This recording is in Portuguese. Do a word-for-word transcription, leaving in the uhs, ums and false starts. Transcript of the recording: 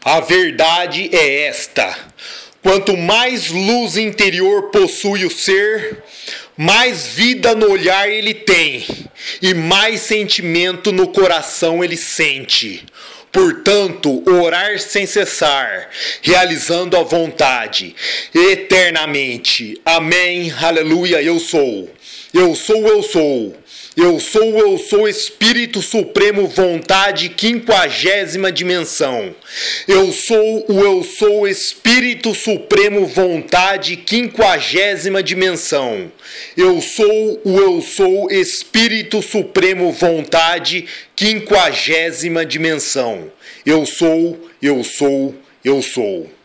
A verdade é esta: quanto mais luz interior possui o ser, mais vida no olhar ele tem e mais sentimento no coração ele sente. Portanto, orar sem cessar, realizando a vontade, eternamente. Amém, aleluia, eu sou. Eu sou, eu sou. Eu sou, eu sou Espírito Supremo, vontade, quinquagésima dimensão. Eu sou o eu sou Espírito Supremo, vontade, quinquagésima dimensão. Eu sou o eu sou Espírito Supremo, vontade, quinquagésima dimensão. Eu sou, eu sou, eu sou.